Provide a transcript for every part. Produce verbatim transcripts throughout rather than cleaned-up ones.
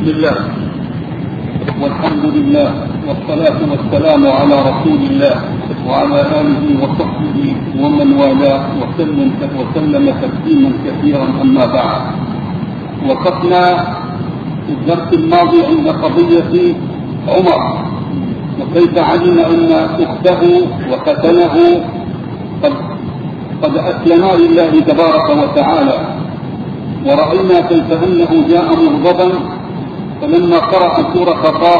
بسم الله والحمد لله والصلاة والسلام على رسول الله وعلى آله وصحبه ومن والاه وسلم وسلم تسليما كثيرا. أما بعد، وقفنا في الدرس الماضي عند قضية عمر وكيف علم أن أخته وختنه قد قد أسلما لله تبارك وتعالى، ورأينا كيف أنه جاء مغضبا فلما قرأ سورة طه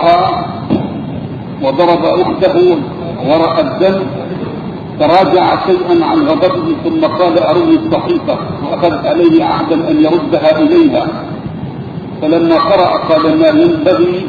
وضرب أخته ورق الدم تراجع شيئا عن غضبه ثم قال أرني الصحيفة، وأخذت عليه عهدا أن يردها إليها. فلما قرأ قال ما ينبغي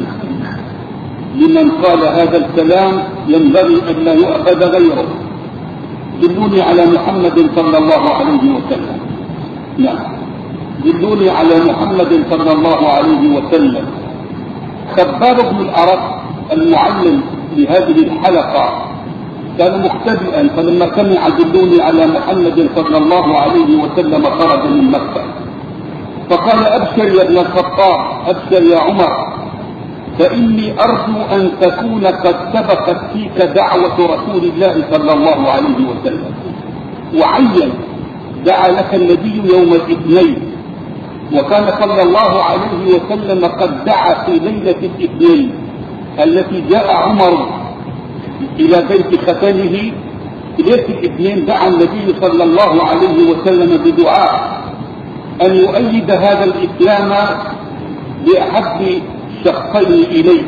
لمن قال هذا الكلام، ينبغي أن لا يؤخذ غيره. دلوني على محمد صلى الله عليه وسلم. نعم، دلوني على محمد صلى الله عليه وسلم. خباب بن الأرت المعلم لهذه الحلقة كان مختبئا، فلما سمع دلوني على محمد صلى الله عليه وسلم خرج من مكة فقال أبشر يا ابن الخطاب، أبشر يا عمر، فإني أرجو أن تكون قد سبقت فيك دعوة رسول الله صلى الله عليه وسلم، وعين دعا لك النبي يوم الاثنين، وكان صلى الله عليه وسلم قد دعا في ليلة الاثنين التي جاء عمر إلى بيت ختنه. في ليلة الاثنين دعا النبي صلى الله عليه وسلم بدعاء أن يؤيد هذا الإسلام بأحب شقين إليه،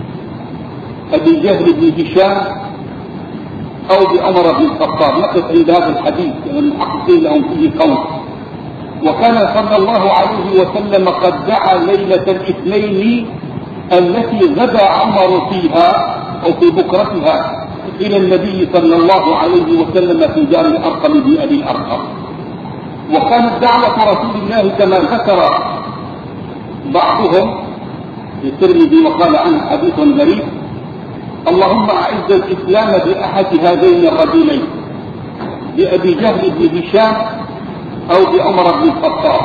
أبي جهل بن هشام أو بعمر بن الخطاب. نقف عند هذا الحديث لأن المحققين لهم فيه قول. وكان صلى الله عليه وسلم قد دعا ليلة الاثنين التي غدا عمر فيها أو في بكرتها إلى النبي صلى الله عليه وسلم في دار الأرقم بن أبي الأرقم. وكانت دعوة رسول الله كما ذكر بعضهم الترمذي وقال عنه حديث غريب: اللهم أعز الإسلام بأحد هذين الرجلين، بأبي جهل بن هشام أو بعمر بن الخطاب.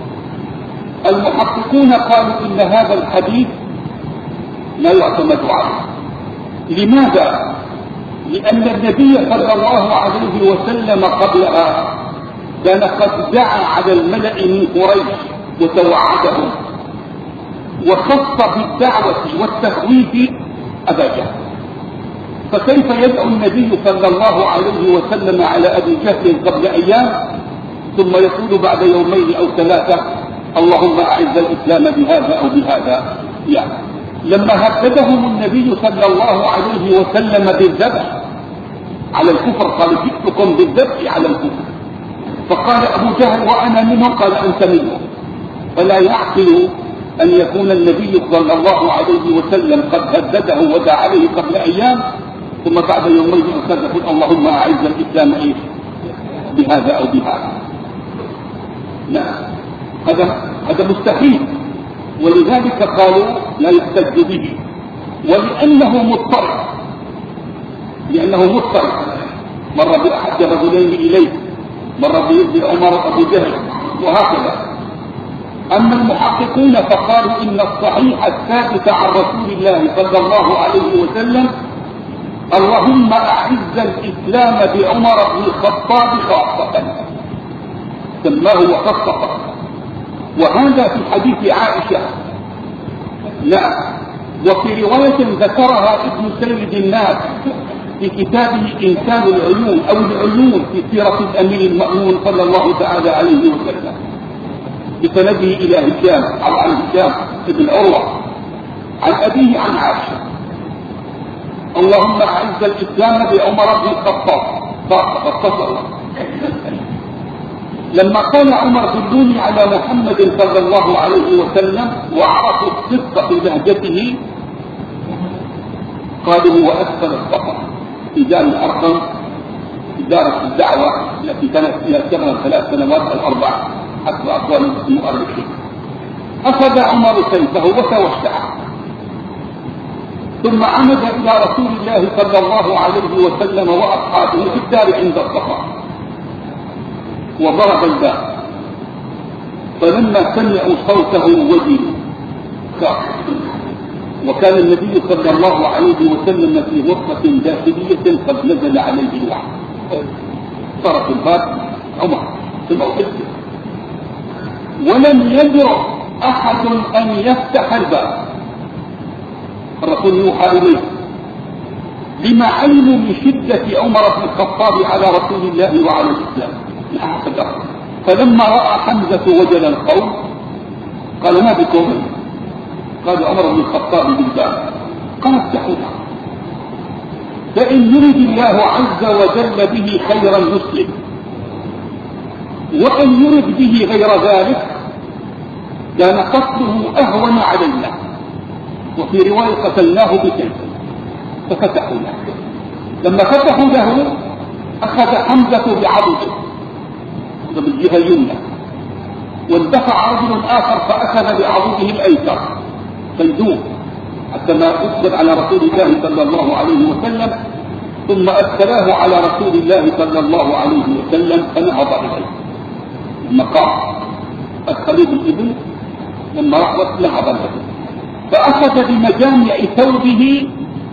المحققون قالوا إن هذا الحديث لا يعتمد عليه. لماذا؟ لأن النبي صلى الله عليه وسلم قبلها كان قد دعا على الملأ من قريش وتوعدهم، وخص بالدعوة والتخويف أبا جهل. فكيف يدعو النبي صلى الله عليه وسلم على أبي جهل قبل أيام ثم يقول بعد يومين أو ثلاثة اللهم أعز الإسلام بهذا أو بهذا؟ يعني لما هددهم النبي صلى الله عليه وسلم بالذبح على الكفر، قال جئتكم بالذبح على الكفر، فقال أبو جهل وأنا منهم، قال أنت منهم. فلا يعقل أن يكون النبي صلى الله عليه وسلم قد هدده ودعا عليه قبل أيام ثم بعد يومين أو ثلاثة يقول اللهم أعز الإسلام إيش بهذا أو بهذا. لا، هذا هذا مستحيل. ولذلك قالوا لا يحتج به، ولأنه مضطرب لأنه مضطرب مر بأحد رجلين إليه، مر بيد عمر أبو جهل، وهكذا. أما المحققون فقالوا إن الصحيح الثابت عن رسول الله صلى الله عليه وسلم اللهم أعز الإسلام بعمر بن الخطاب خاصة، سماه وخصصه. وهذا في حديث عائشة. لا، وفي رواية ذكرها ابن سيد الناس في كتابه إنسان العيون أو العيون في سيرة الأمير المأمون صلى الله تعالى عليه وسلم بسنده إلى هشام أو عن هشام بن عروة عن أبيه عن عائشة اللهم أعز الإسلام بعمر بن الخطاب خاصة. لما قال عمر دلوني على محمد صلى الله عليه وسلم وعرفوا الصدق في لهجته قالوا هو أسفل الصفا في دار الأرقم، في دار الدعوة التي كانت فيها سبع ثلاث سنوات أو أربع حسب أقوال المؤرخين. أخذ عمر سيفه وتوسع ثم عمد إلى رسول الله صلى الله عليه وسلم وأصحابه في الدار عند الصفا وضرب الباب، فلما سمعوا صوته وجلوا خافوا وكان النبي صلى الله عليه وسلم في غرفة داخلية قد نزل عليه الوحي. طرف الباب عمر في الموقف، ولم يجرؤ أحد أن يفتح الباب. الرسول يوحى إليه لما علموا من شدة عمر بن الخطاب على رسول الله وعلى الإسلام. فلما رأى حمزة وجل القوم قال: ما بكم؟ قال عمر بن الخطاب بالباب. قال: افتحوا، فإن يرد الله عز وجل به خيرا يسلم، وإن يرد به غير ذلك كان قتله أهون علينا، وفي رواية قتلناه بسيف. ففتحوا له. لما فتحوا له أخذ حمزة بعضده بالجهة اليمنى، واندفع رجل آخر فأخذ بعضده الأيسر صيدوه حتى ما أسد على رسول الله صلى الله عليه وسلم، ثم أدخلاه على رسول الله صلى الله عليه وسلم فنهض إليه. لما قام أدخلوه بالإبل، لما رحبت نهض له، فأخذ بمجامع ثوبه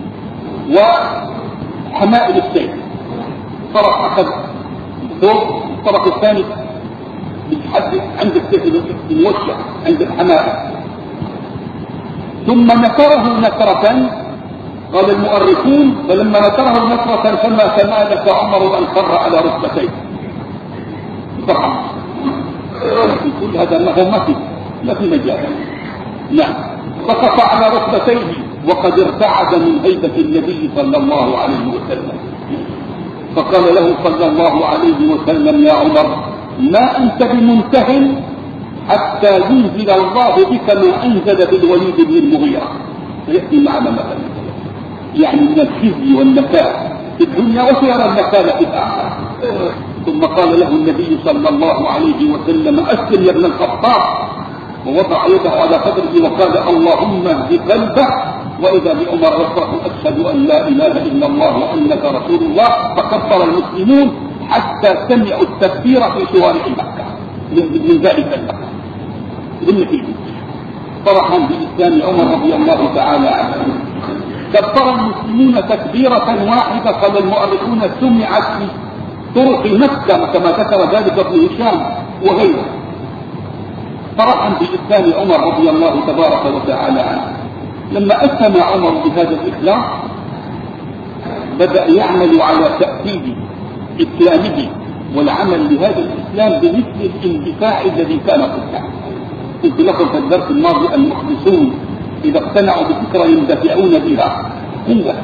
وحمائل السيف. طرف أخذ الثوب، الطرف الثاني بيتحدث عند السيف الموشع عند الحمائل، ثم نكره نكرة. قال المؤرخون: فلما نكره نكرة فما تمالك عمر أن خر على ركبتيه. طبعا يقول هذا ما ما في ما في مجال. نعم، سقط على ركبتيه وقد ارتعد من هيبة النبي صلى الله عليه وسلم. فقال له صلى الله عليه وسلم: يا عمر، ما أنت بمنته حتى ينزل الله بك ما أنزل بالوليد بن المغيرة. فيأتي معنا مثلا يعني من الخزي والنكال في الدنيا، وسيرى النكال في الآخرة. ثم قال له النبي صلى الله عليه وسلم: أسلم يا ابن الخطاب. ووضع يده على صدره وقال: اللهم اهد قلبه. وإذا بعمر يصرخ: أشهد أن لا إله إلا الله وأنك رسول الله. فكبر المسلمون حتى سمعوا التكبير في شوارع مكة من ذلك المكة. بالنتيجة فرحا بإسلام عمر رضي الله تعالى عنه. كبر المسلمون تكبيرة واحدة. قال المؤرخون: سمعت في طرق مكة كما ذكر ذلك ابن هشام وغيره. فرحا بإسلام عمر رضي الله تبارك وتعالى عنه. لما أسلم عمر بهذا الإسلام بدأ يعمل على تأكيد إسلامه والعمل لهذا الإسلام بمثل الاندفاع الذي كان قبله. قلت لكم في الدرس الماضي: المخلصون إذا اقتنعوا بفكرة يندفعون بها قوة.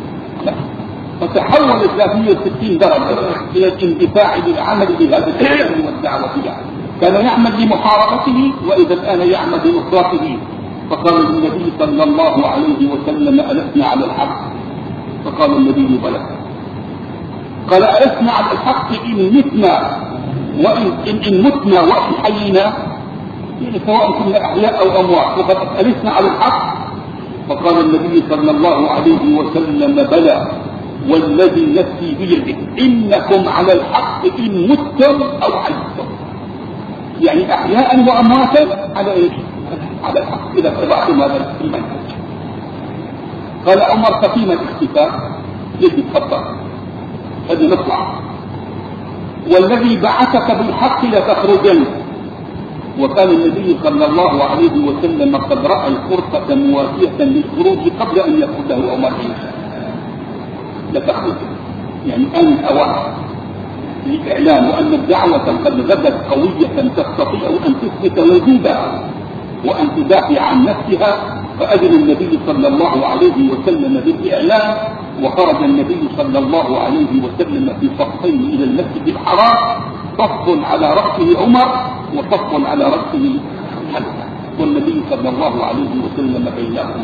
فتحول ثلاثمائة وستين درجة إلى الاندفاع للعمل بهذا الإسلام والدعوة له. كان يعمل لمحاربته، وإذا الآن يعمل لنصرته. فقال النبي صلى الله عليه وسلم: ألسنا على الحق؟ فقال النبي: بلى. قال: ألسنا على الحق إن متنا وإن إن, إن متنا وإن حيينا، يعني سواء كنا أحياء أو أموات. وقد ألسنا على الحق. فقال النبي صلى الله عليه وسلم: بلى والذي نفسي بيده إنكم على الحق إن متم أو حييتم. يعني أحياء وأمواتا على إيش؟ على الحق إذا اتبعتم هذا المنهج. قال عمر: ففيما الاختفاء؟ ليش تفضل؟ هذا نطلع. والذي بعثك بالحق لتخرجن. وكان النبي صلى الله عليه وسلم قد رأى الفرصة موافية للخروج قبل أن يقول له عمر: لتخرجن، يعني أن أوان للإعلام وأن الدعوة قد غدت قوية تستطيع أن تثبت وجودها وأن تدافع عن نفسها. فأذن النبي صلى الله عليه وسلم بالإعلان، وخرج النبي صلى الله عليه وسلم في صفين إلى المسجد الحرام، صف على رأسه عمر وصف على رأسه حمزة، والنبي صلى الله عليه وسلم بينهما.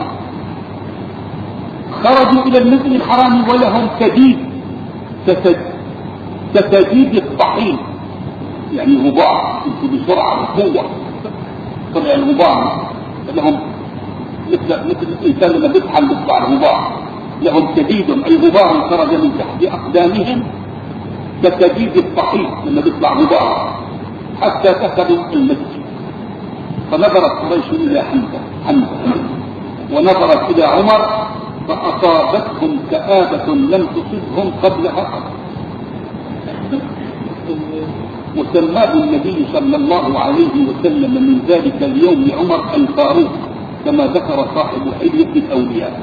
خرجوا إلى المسجد الحرام ولهم كديد كتجديد الطحين، يعني غبار بسرعة وقوة. طلع الغبار لهم مثل مثل الإنسان لما بيطحن بيطلع الغبار. لهم كديد أي غبار خرج من تحت أقدامهم كتجديد الطحين لما بيطلع غبار، حتى دخلوا المسجد. فنظرت قريش إلى حمزة حمزة نظرت إلى عمر فأصابتهم كآبة لم تصبهم قبلها قبل. وسماه النبي صلى الله عليه وسلم من ذلك اليوم لعمر الفاروق كما ذكر صاحب حلية الأولياء.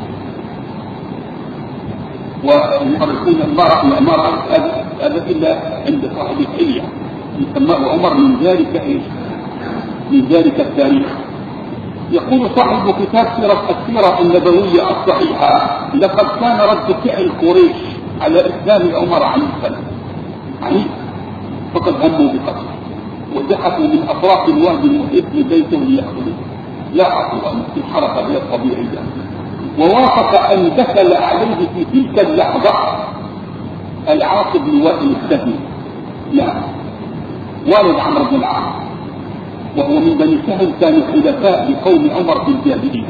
ويعرفون المرأة ما رأت هذا إلا عند صاحب الحلية، يسماه عمر من ذلك إيش؟ من ذلك التاريخ. يقول صاحب كتاب سيرة السيرة النبوية الصحيحة: لقد كان رد فعل قريش على إسلام عمر عنيفا عنيف، فقد هموا بقتله وزحفوا من أطراف الوادي المحيط ببيته ليقتلوه، لا عقوا أن الحركة غير طبيعية، ووافق أن دخل عليه في تلك اللحظة العاص بن وائل السهمي، لا والد عمرو بن العاص، وهو من بني سهل، كانوا خلفاء لقوم عمر في الجاهلية.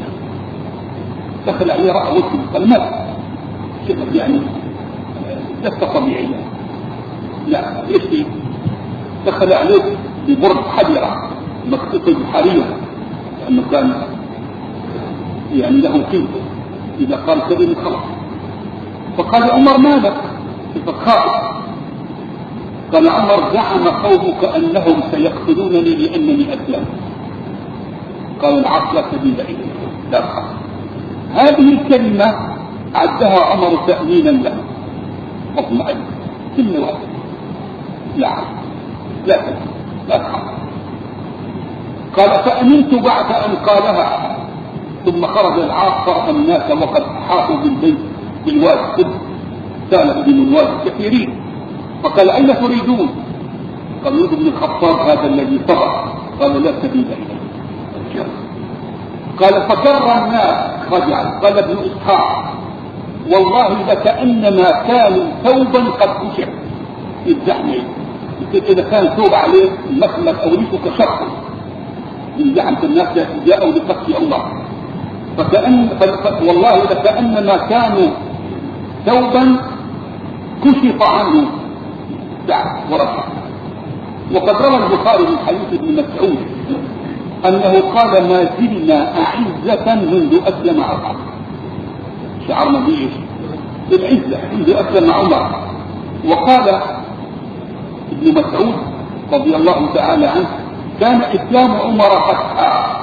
دخل عليه رأى وجهه فالمات شبه يعني لست طبيعية، لا ايش دخل عليه ببرد حجرة مخطوطة بحرية، لأنه كان يعني له قيمته، إذا قال كلمة خلاص. فقال عمر: مالك؟ فخائف. قال عمر: زعم قومك أنهم سيقتلونني لأنني أسلمت. قال: العصر لا سبيل إليه، لا خاف. هذه الكلمة عدها عمر تأمينا له واطمئن، كلمة واحدة: لا لا لا تخاف. قال: فأمنت بعد أن قالها. ثم خرج العاص فرأى الناس وقد حاطوا بالبيت بالواد، سالوا بن الواد كثيرين، فقال: أين تريدون؟ قال: يريد ابن الخطاب هذا الذي طغى. قال: لا سبيل إليه. قال: فكر الناس رجعا. قال ابن إسحاق: والله لكأنما كانوا ثوبا قد كشف الزحمة، إذا كان ثوب عليه مخلق أو ريشه كشفه من زحمة الناس جاءوا لقتل الله. فكأن والله لكأنما كانوا ثوبا كشف عنه دع ورفع. وقد روى البخاري من حديث ابن مسعود أنه قال: ما زلنا أعزة منذ أسلم عمر. شعرنا بإيش؟ بالعزة منذ أسلم عمر. وقال ابن مسعود رضي الله تعالى عنه: كان إسلام عمر فتحا،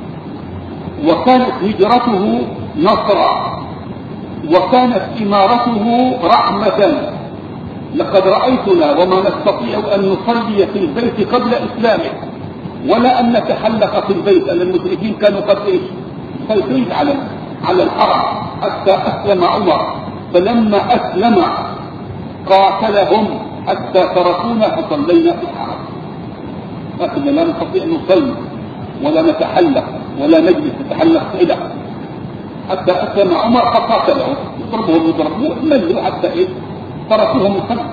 وكانت هجرته نصرا، وكانت إمارته رحمة. لقد رأيتنا وما نستطيع أن نصلي في البيت قبل إسلامه، ولا أن نتحلق في البيت، أن المشركين كانوا قد إيش؟ سيطرين على على الحرم حتى أسلم عمر. فلما أسلم قاتلهم حتى تركونا فصلينا في الحرم، لكن لا نستطيع أن نصلي ولا نتحلق ولا نجلس نتحلق إلى حتى أسلم عمر فقاتلهم، يضربهم يضربوه ملوا حتى إيه؟ تركوهم الخلق.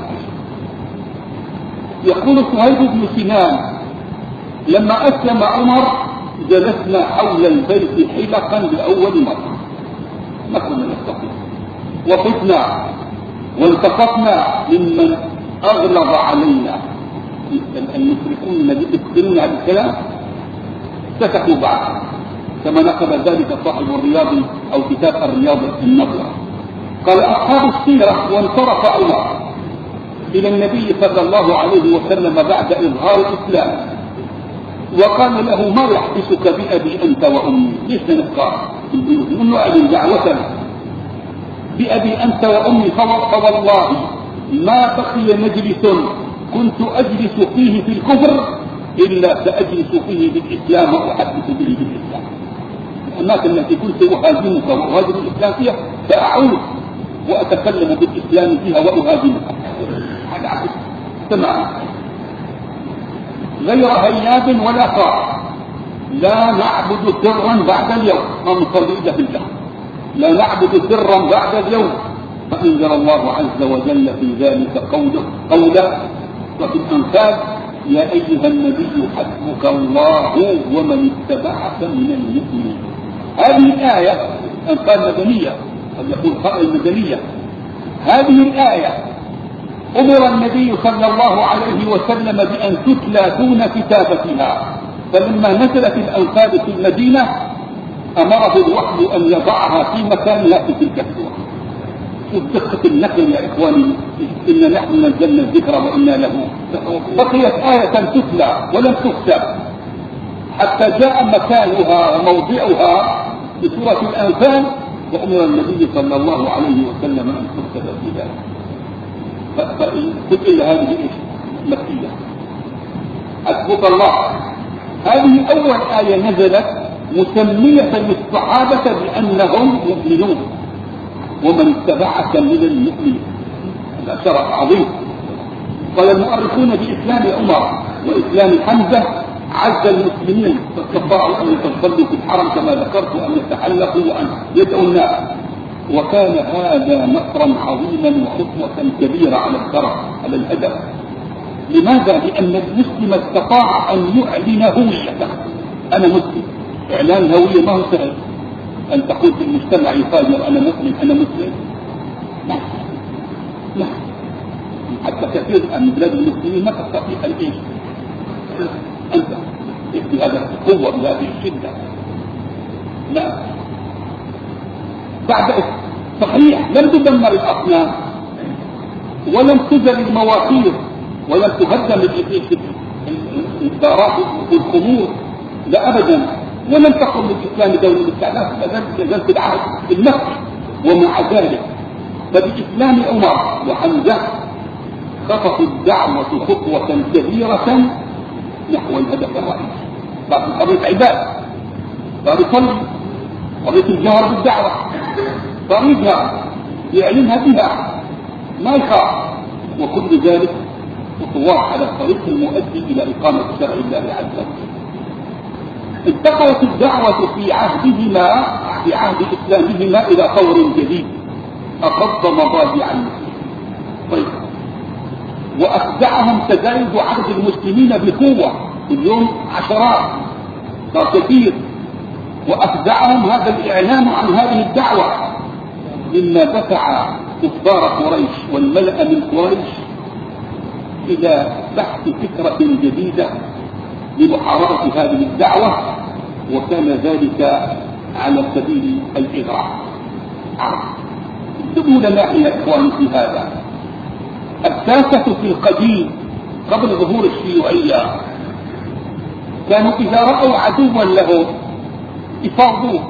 يقول صهيب بن سنان: لما أسلم عمر جلسنا حول البيت حلقا لأول مرة، ما كنا نستطيع، وقفنا والتقطنا ممن أغلظ علينا. المشركون الذين يقتلون هذا الكلام سكتوا بعد، كما نقل ذلك صاحب الرياض أو كتاب الرياض النظرة. قال أصحاب السيرة: وانصرف عمر إلى النبي صلى الله عليه وسلم بعد إظهار الإسلام، وقال له: ما يحبسك بأبي أنت وأمي؟ ليش نبقى في البيوت؟ من نعلن دعوتنا بأبي أنت وأمي، فوالله ما بقي مجلس كنت أجلس فيه في الكفر إلا سأجلس فيه بالإسلام وأحدث به بالإسلام. الأماكن التي كنت أهاجمك وأهاجم الإسلام فيها سأعود وأتكلم بالإسلام فيها وأهاجمك. هذا عبد تمام غير هياب ولا خاف. لا نعبد سرا بعد اليوم، ما نصلي إلا في الجهر. لا نعبد سرا بعد اليوم. فأنزل الله عز وجل في ذلك قوله قوله وفي الأنفال: يا أيها النبي حسبك الله ومن اتبعك من المؤمنين. هذه الآية أنفال مدنية، قد يقول قائل مدنية. هذه الآية أمر النبي صلى الله عليه وسلم بأن تتلى دون كتابتها، فلما نزلت الأنفال في المدينة أمره الوحي أن يضعها في مكانها في تلك السورة. شوف دقة النقل يا إخواني، إنا نحن نزلنا الذكر وإنا له. بقيت آية تتلى ولم تكتب حتى جاء مكانها وموضعها في سورة الأنفال، وأمر النبي صلى الله عليه وسلم أن تكتب في ذلك. فقل هذه مكية. حسبك الله، هذه أول آية نزلت مسمية للصحابة بأنهم مؤمنون، ومن اتبعك من المؤمنين. هذا شرف عظيم. قال المؤرخون بإسلام عمر وإسلام حمزة عز المسلمين فاستطاعوا أن يتصلوا في الحرم كما ذكرت، أن يتحلقوا وأن يدعوا الناس، وكان هذا نصرا عظيما وخطوة كبيرة على الشرف على الهدف. لماذا؟ لأن المسلم استطاع أن يعلن هويته. أنا مسلم. إعلان الهوية ما هو سهل. أن تقول في المجتمع يفاجر أنا مسلم أنا مسلم. لا لا، حتى كثير من بلاد المسلمين ما تستطيع أن تعيش أنت بهذه القوة بهذه الشدة. لا، بعد صحيح لم تدمر الأصنام ولم تزل المواقير ولم تهدم الدارات والخمور، لا أبدا، ولم تقم للإسلام دولة الاستعلاف، لازلت العهد المكي. ومع ذلك فبإسلام عمر وحمزة خطت الدعوة خطوة كبيرة نحو الهدف الرئيسي. بعد قضية عباد، بعد صلي، قضية الجهر بالدعوة، طريقها يعلنها بها ما يخاف، وكل ذلك خطوات على الطريق المؤدي إلى إقامة شرع الله عز وجل. انتقلت الدعوة في عهدهما في عهد إسلامهما إلى طور جديد أخذ مضاجع المسلمين. طيب، وأخدعهم تزايد عدد المسلمين بقوة، اليوم عشرات صار كثير، وأخدعهم هذا الإعلان عن هذه الدعوة، مما دفع كفار قريش والملأ من قريش إلى بحث فكرة جديدة لمحاربة هذه الدعوة، وكان ذلك على سبيل الإغراء. انتبهوا لنا يا إخواني في هذا. الساسة في القديم قبل ظهور الشيوعية كانوا إذا رأوا عدوا لهم يفاوضوه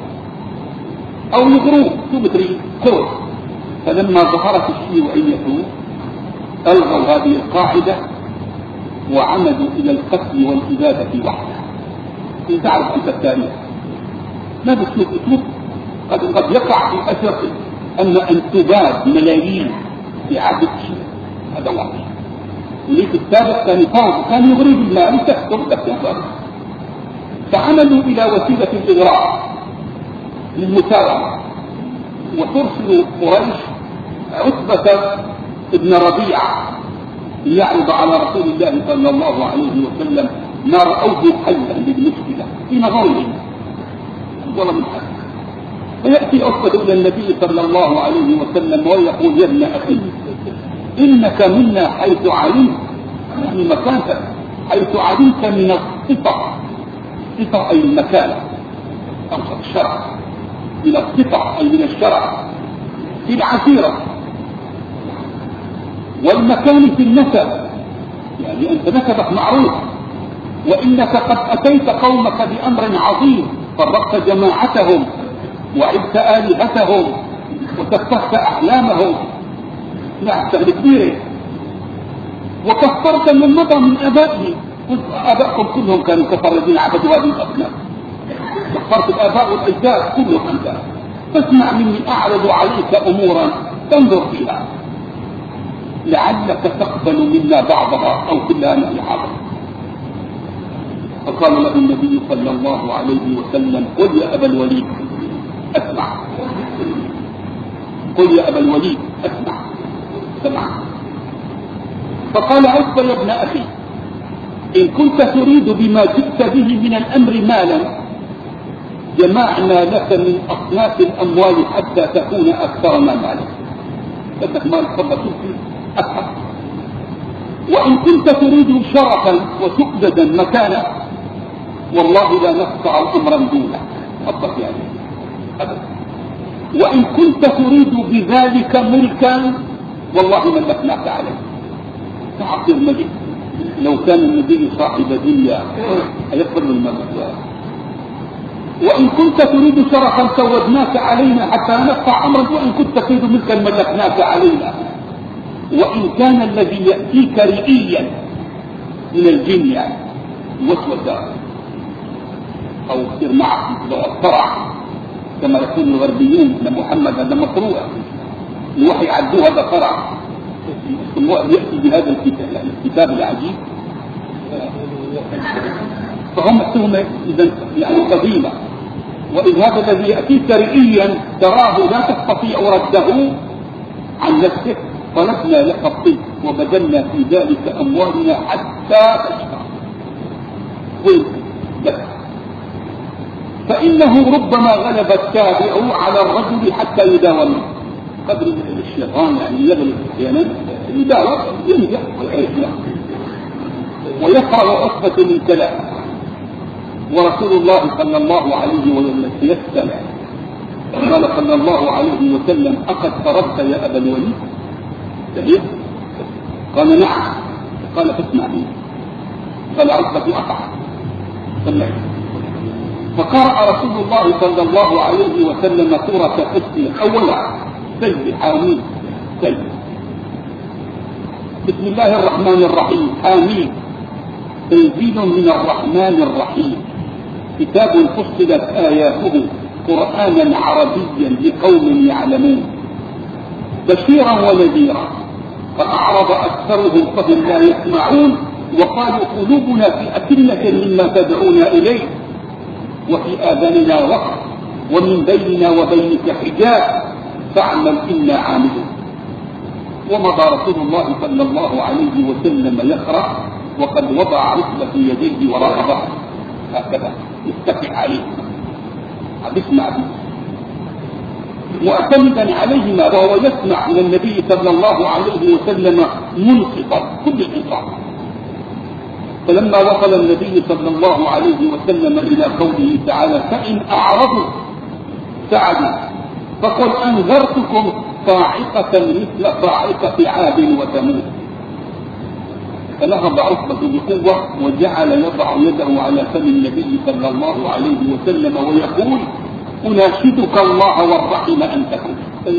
أو يغروه، شو بتريد خذ. فلما ظهرت الشيوعية ألغوا هذه القاعدة وعمدوا إلى القتل والإبادة وحدها. إن تعرف أنت التاريخ ما بتشوف اسمه قد قد يقع في أثر أن أن تباد ملايين في عهد الشيوعية. هذا واحد. وليك السابق كان يفاوض، كان يغري بالمال تكتب تكتب، فعملوا إلى وسيلة الإغراء للمساومة، وترسل قريش عتبة ابن ربيعة ليعرض على رسول الله صلى الله عليه وسلم ما رأوه حلا للمشكلة في نظرهم ولا من حل. فيأتي عتبة إلى النبي صلى الله عليه وسلم ويقول يا ابن أخي إنك منا حيث علمت، يعني مكانك حيث علمت من الصفة، صفة أي المكان أو الشرع، من الصفة أي من الشرع في العشيرة، والمكان في النسب، يعني أنت نسبك معروف، وإنك قد أتيت قومك بأمر عظيم، فرقت جماعتهم وعبت آلهتهم وتفقت أحلامهم، لا سهل كبيرة، وكفرت من مضى من آبائهم، قلت آبائكم كلهم كانوا كفر الذين عبدوا هذه الأصنام، كفرت الآباء والأجداد كلهم أنت، فاسمع مني أعرض عليك أمورا تنظر فيها لعلك تقبل منا بعضها أو كلها من حاضر. فقال له النبي صلى الله عليه وسلم قل يا أبا الوليد أسمع، قل يا أبا الوليد أسمع سمع. فقال عتبة يا ابن أخي إن كنت تريد بما جئت به من الأمر مالا جمعنا لك من أصناف الأموال حتى تكون أكثر ما مالك، لك مال فضل أكثر. وإن كنت تريد شرفا وسؤددا مكانا والله لا نقطع أمرا دونك، أطلق يعني أبدا. وإن كنت تريد بذلك ملكا والله ملكناك عليه. تعطي الملك. لو كان النبي صاحب دنيا أيقبل الملك. وإن كنت تريد شرفا سودناك علينا حتى نقطع أمرك. وإن كنت تريد ملكا ملكناك علينا. وإن كان الذي يأتيك رئيا من الجن يعني وسوسة أو يصير معك فرع كما يقول الغربيون أن محمد هذا مقروء الوحي عدوه هذا فرع يأتي بهذا الكتاب العجيب. فهم تهمة إذا يعني قديمة. وإذ هذا الذي يأتيك رئيا تراه لا تستطيع رده عن نفسك طلبنا لك الطب وبذلنا في ذلك أموالنا حتى تشفى. فإنه ربما غلب التابع على الرجل حتى يداوم قدر الشيطان يعني يغلب احيانا يداوم ينجح ويقرأ عصبة من كلام. ورسول الله صلى الله عليه وسلم يستمع قال صلى الله عليه وسلم أقد فرغت يا أبا الوليد؟ سعيد قال نعم. قال فاسمع مني. قال عصبة أقع سمعت. فقرأ رسول الله صلى الله عليه وسلم سورة قصة أولا سجد حامين سجد بسم الله الرحمن الرحيم حامين تنزيل من الرحمن الرحيم كتاب فصلت آياته قرآنا عربيا لقوم يعلمون بشيرا ونذيرا فأعرض أكثرهم فهم لا يسمعون وقالوا قلوبنا في أكنة مما تدعونا إليه وفي آذاننا وقر ومن بيننا وبينك حجاب فاعمل إنا عاملون. ومضى رسول الله صلى الله عليه وسلم يقرأ وقد وضع عصبة يديه وراء ظهره هكذا يتكئ عليه اسمع به معتمدا عليهما وهو يسمع من النبي صلى الله عليه وسلم منصفا كل الانصاف. فلما وصل النبي صلى الله عليه وسلم إلى قوله تعالى فإن أعرضوا سعدوا فقل أنذرتكم صاعقة مثل صاعقة عاد وثمود. فنهض عصبة بقوة وجعل يضع يده على فم النبي صلى الله عليه وسلم ويقول أناشدك الله والرحم أن تكون.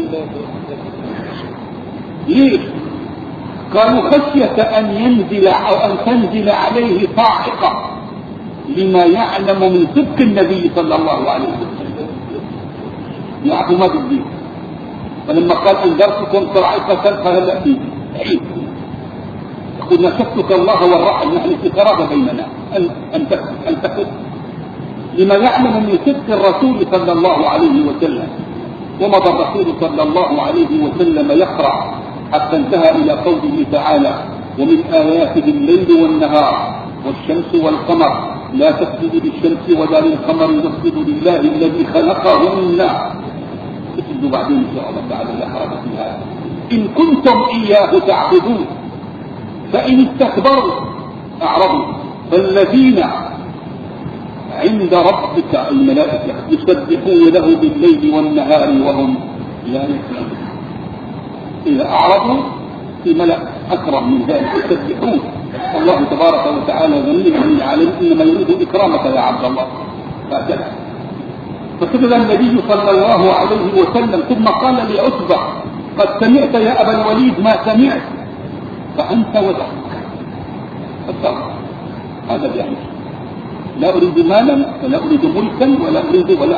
ليش؟ قالوا خشية أن ينزل أو أن تنزل عليه صاعقة لما يعلم من صدق النبي صلى الله عليه وسلم يعرف ما بالدين. فلما قال أنذرتكم صاعقة فهلا فيه عيد يقول نشدتك الله والرحم نحن في قرابة بيننا أن أن تكون أن تكون لما يعلم من صدق الرسول صلى الله عليه وسلم. ومضى الرسول صلى الله عليه وسلم يقرأ حتى انتهى إلى قوله تعالى ومن آياته الليل والنهار والشمس والقمر لا تسجدوا للشمس ولا للقمر واسجدوا لله الذي خلقهن. تسجدوا بعدين إن شاء الله تعالى لا حرج في هذا إن كنتم إياه تعبدون فإن استكبروا أعرضوا فالذين عند ربك الملائكة يسبحون له بالليل والنهار وهم لا يسمعون. إذا أعرضوا في ملأ أكرم من ذلك يسبحون الله تبارك وتعالى غني عن العالم إنما يريد إكرامك يا عبد الله فأتنا. فسجد النبي صلى الله عليه وسلم ثم قال لعتبة قد سمعت يا أبا الوليد ما سمعت فأنت وذاك فالصبر هذا يعني لا أريد مالا ولا أريد ملكا ولا أريد ولا.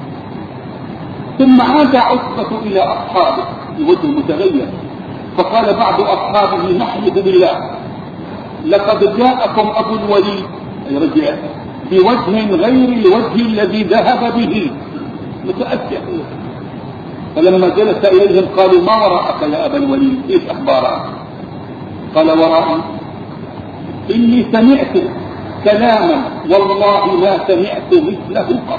ثم عاد عتبة إلى أصحابه بوجه متغير فقال بعض أصحابه نحمد بالله لقد جاءكم أبو الوليد أي رجع بوجه غير الوجه الذي ذهب به متأثر. فلما جلس إليهم قالوا ما وراءك يا أبا الوليد إيش أخبارك؟ قال وراءي إني سمعت كلاما والله ما سمعت مثله قط.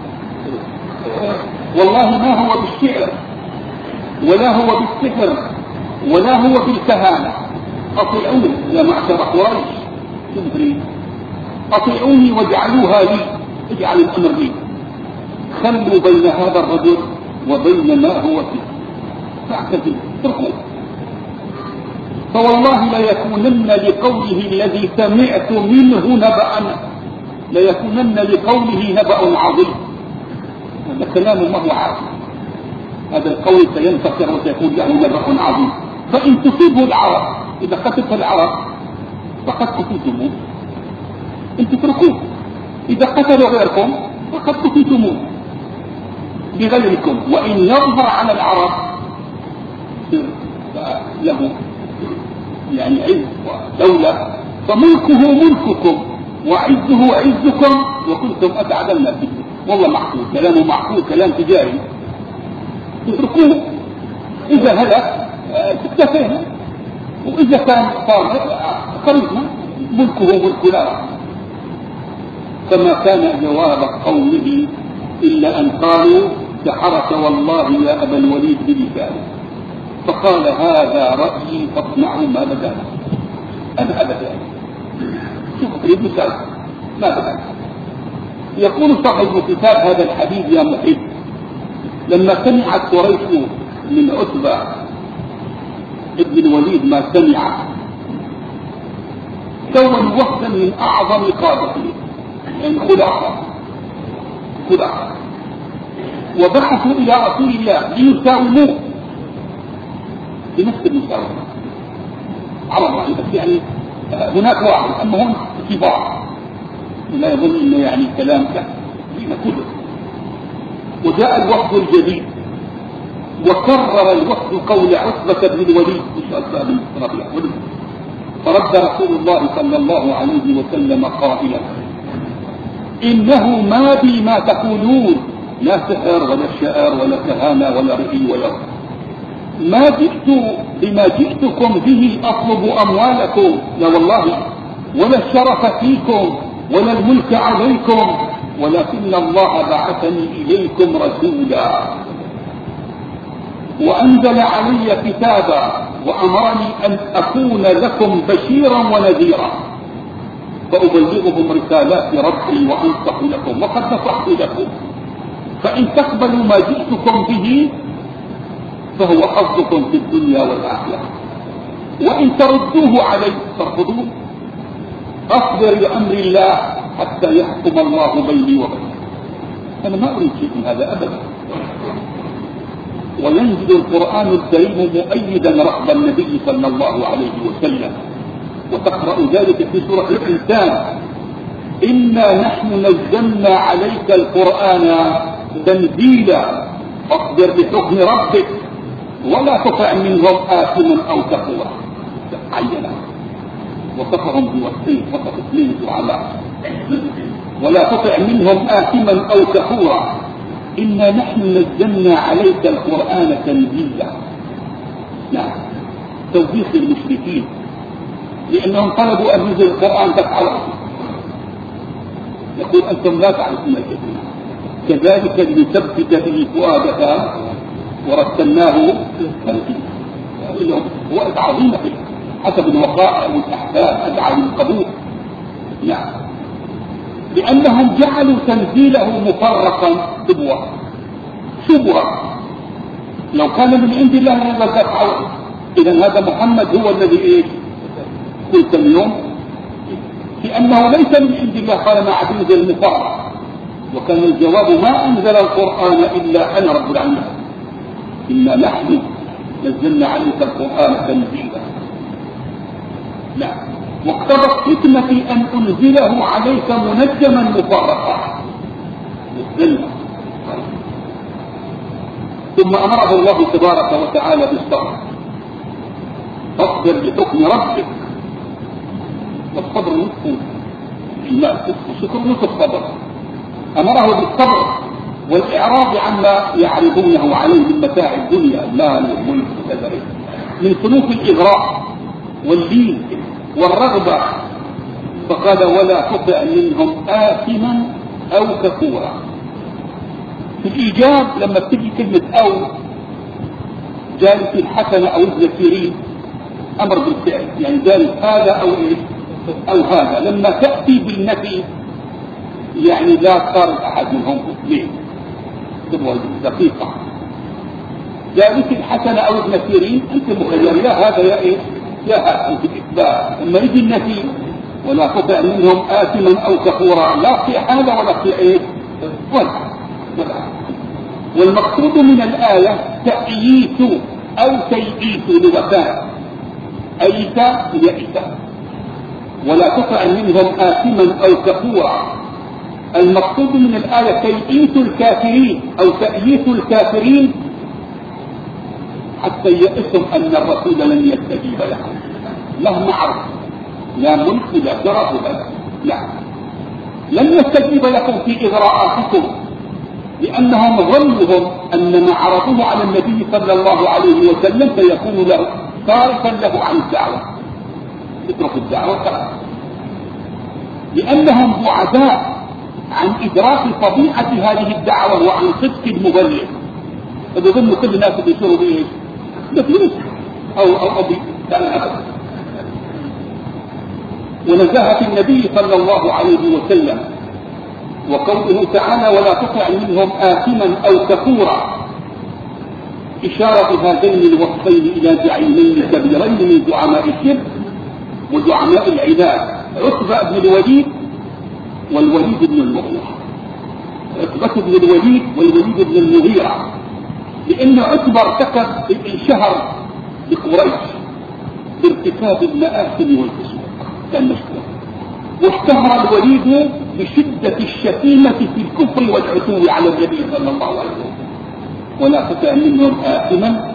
والله ما هو بالشعر ولا هو بالسحر ولا هو بالكهانة. أطيعوني يا معشر قريش تدري أطيعوني واجعلوها لي اجعل الأمر لي خلوا بين هذا الرجل وبين ما هو فيه، فاعتزلوا اتركوه. فوالله ليكونن لقوله الذي سمعت منه نبأ ليكونن لقوله نبأ عظيم. هذا كلام ما هو عظيم، هذا القول سينفكر وسيكون له نبأ عظيم. فإن تصيبه العرب، إذا قتلت العرب فقد قتلتموه، إن تتركوه. إذا قتلوا غيركم فقد قتلتموه بغيركم. وإن يظهر على العرب له يعني عز ودولة فملكه ملككم وعزه عزكم وكنتم أسعد الناس. والله معقول، كلامه معقول، كلام تجاري. تتركوه، إذا هلك تكتفينا، وإذا كان صار خرجنا ملكه ملكنا. فما كان جواب قومه إلا أن قالوا سحرك والله يا أبا الوليد بلسانه. فقال هذا رأيي فاصنعوا ما بدا لكم. أنا أبدا شوف تريد مثال ما بدا. يقول صاحب الكتاب هذا الحديث يا محب لما سمعت قريش من عتبة ابن الوليد ما سمع كون وفدا من أعظم قادته يعني خلعاء خلعاء وبحثوا إلى رسول الله ليساوموه بنفس المساومة عرض يعني. بس يعني هناك واحد أما هم كبار لا يظن إنه يعني كلام كله كله. وجاء الوفد الجديد وكرر الوفد قول عتبة بن الوليد فرد رسول الله صلى الله عليه وسلم قائلا إنه ما بي ما تقولون، لا سحر ولا شعر ولا كهانة ولا رئي ولا ما جئت بما جئتكم به أطلب أموالكم، لا والله، ولا الشرف فيكم ولا الملك عليكم، ولكن الله بعثني إليكم رسولا وأنزل علي كتابا وأمرني أن أكون لكم بشيرا ونذيرا فأبلغهم رسالات ربي وأنصح لكم وقد نصحت لكم، فإن تقبلوا ما جئتكم به فهو حظكم في الدنيا والآخرة، وإن تردوه علي ترفضون أصبر لأمر الله حتى يحكم الله بيني وبينكم. أنا ما أريد شيء من هذا أبدا. وينزل القرآن الكريم مؤيدا رغب النبي صلى الله عليه وسلم، وتقرأ ذلك في سورة الإنسان إنا نحن نزلنا عليك القرآن تنزيلا فاصبر لحكم ربك ولا تطع منهم آثما أو كفورا. عينا وكفرهم بوحدين وتقتلين على ولا تطع منهم آثما أو كفورا إنا نحن نزلنا عليك القرآن تنزيلا. نعم توبيخ المشركين لأنهم طلبوا أن ينزل القرآن تفعله، يقول أنتم لا تعرفون الكثير كذلك لنثبت به فؤادك ورتلناه ترتيلا. هو عظيمة حسب الوقائع والأحداث أدعى للقبول. نعم لأنهم جعلوا تنزيله مفرقا شبوة شبوة لو كان من عند الله هذا تفعل. إذا هذا محمد هو الذي إيش قلت اليوم لأنه ليس من عند الله قال ما عبيد المفرق، وكان الجواب ما أنزل القرآن إلا أنا رب العالمين إنا نحن نزلنا عليك القرآن تنزيلا. نعم واقتضت حكمتي أن أنزله عليك منجما مفرقا نزلنا. ثم أمره الله تبارك وتعالى بالصبر فاصبر لحكم ربك، والصبر نصف الماء الشكر نصف الصبر. أمره بالصبر والإعراض عما يعرضونه عليه من متاع الدنيا المال والملك وكذا من سلوك الإغراء واللين والرغبة. فقال ولا تطع منهم آثما أو كفورا. في الإيجاب لما تجي كلمة أو جالس الحسنة أو الذكرين أمر بالفعل يعني جالس هذا أو إيه أو هذا. لما تأتي بالنفي يعني لا صار أحد منهم اثنين تكتبها دقيقة. ذلك الحسن أو ابن سيرين أنت مخير لا هذا يا إيه يا هذا في الإثبات. أما يجي النفي ولا تطع منهم آثما أو كفورا لا في هذا ولا في إيه ولا ولا. والمقصود من الآية تأييت أو تيئيت لغتان أيت يئت ولا تطع منهم آثما أو كفورا. المقصود من الآية تيئيت الكافرين أو تأييت الكافرين حتى يئسهم أن الرسول لن يستجيب لهم مهما عرف لا ملك لا جرأ ولا لا لن يستجيب لكم في إغراءاتكم لأنهم ظنهم أن ما عرضوه على النبي صلى الله عليه وسلم سيكون له صارفا له عن الدعوة. اتركوا الدعوة خلاص لأنهم بعداء عن إدراك طبيعة هذه الدعوة وعن صدق المبلغ. فبظن كل الناس بيشيروا بإيه؟ بفلوس أو أو أبي كان أبدا. ونزاهة النبي صلى الله عليه وسلم وقوله تعالى ولا تطع منهم آثما أو كفورا إشارة هذين الوصفين إلى زعيمين كبيرين من زعماء الشرك وزعماء العناد عتبة بن الوليد والوليد بن المغيرة. عتبة بن الوليد والوليد بن المغيرة لأن عتبة ارتكب انشهر بقريش بارتكاب المآثم والفسوق كان مشهور واشتهر الوليد بشدة الشتيمة في الكفر والعتو على النبي صلى الله عليه وسلم. ولا تطع منهم آثما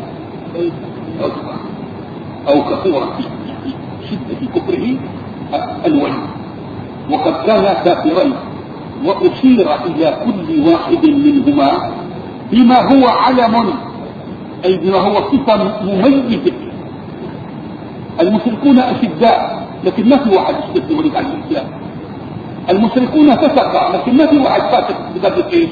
أو كفورا في شدة كفره الوليد وقد كان كافرين وأشير إلى كل واحد منهما بما هو علم أي بما هو صفة مميزة. المشركون أشداء لكن ما في واحد يشتد وليد عن الإسلام. المشركون فسقا لكن ما في واحد فاسق بدرجة إيش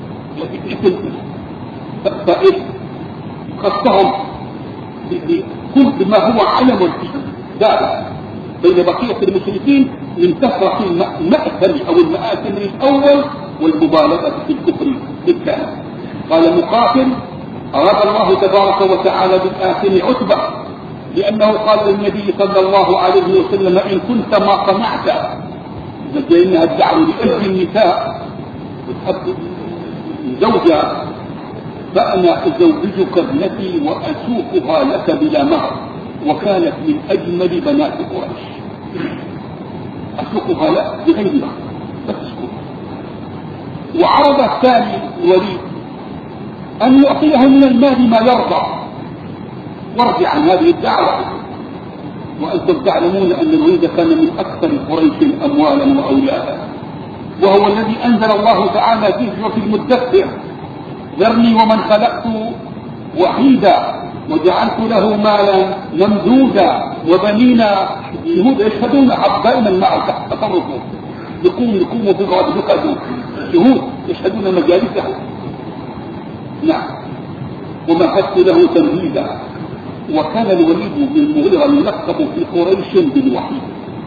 فإيش خصهم بكل بما هو علم فيه ذلك بين بقية المشركين من كثرة المأثم أو المآثم الأول والمبالغة في الكفر بالكامل. قال مقاتل أراد الله تبارك وتعالى بالآثم عتبة لأنه قال للنبي صلى الله عليه وسلم إن كنت ما قنعت إذا جئنا الدعوة لأجل النساء زوجها فأنا أزوجك ابنتي وأسوقها لك بلا مهر وكانت من أجمل بنات قريش. أسوقها لك بغير مهر بس. وعرض الثاني الوليد أن يعطيه من المال ما يرضى وارجع عن هذه الدعوة. وأنتم تعلمون أن الوليد كان من أكثر قريش أموالا وأولادا وهو الذي أنزل الله تعالى في سورة المدثر ذرني ومن خلقت وحيدا وجعلت له مالا ممدودا وبنينا شهود يشهدون حق دائما معه تحت تصرفه يقوم يقوم بغضبه شهود يشهدون مجالسه. نعم ومهدت له تمهيدا. وكان الوليد بن المغيرة يلقب في قريش بالوحيد.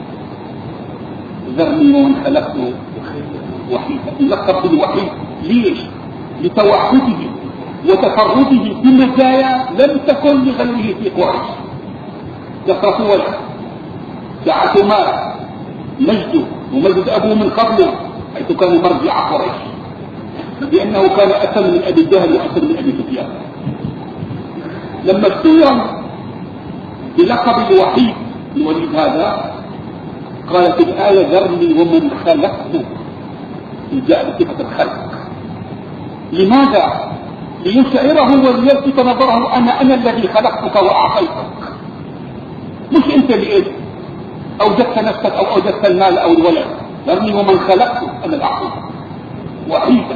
ذرني ومن خلقت وحيدا يلقب بالوحيد ليش؟ لتوحده وتفرده بمزايا لم تكن لغيره في قريش. كثرة ولد سعة مال مجده ومجد أبوه من قبله حيث كان مرجع قريش لأنه كان أسل من أبي جهل وأسل من أبي سفيان. لما اشتهر بلقب الوحيد الوليد هذا قالت الآية ذرني ومن خلقت جاء بصفة الخلق. لماذا؟ ليشعره وليلفت نظره أنا أنا الذي خلقتك وأعطيتك مش أنت اللي إيه أوجدت نفسك أو أوجدت المال أو الولد. ذرني ومن خلقت أنا الأعطيتك وحيدا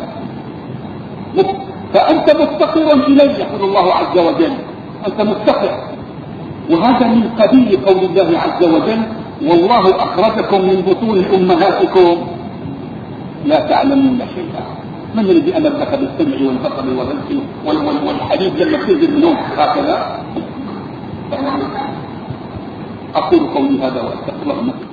فأنت مفتقر إلي يقول الله عز وجل أنت مفتقر. وهذا من قبيل قول الله عز وجل والله أخرجكم من بطون أمهاتكم لا تعلمون شيئا. من الذي أمرك بالسمع والبصر والرزق والحديد لما تنزل منهم هكذا؟ أقول قولي هذا وأستغفر الله.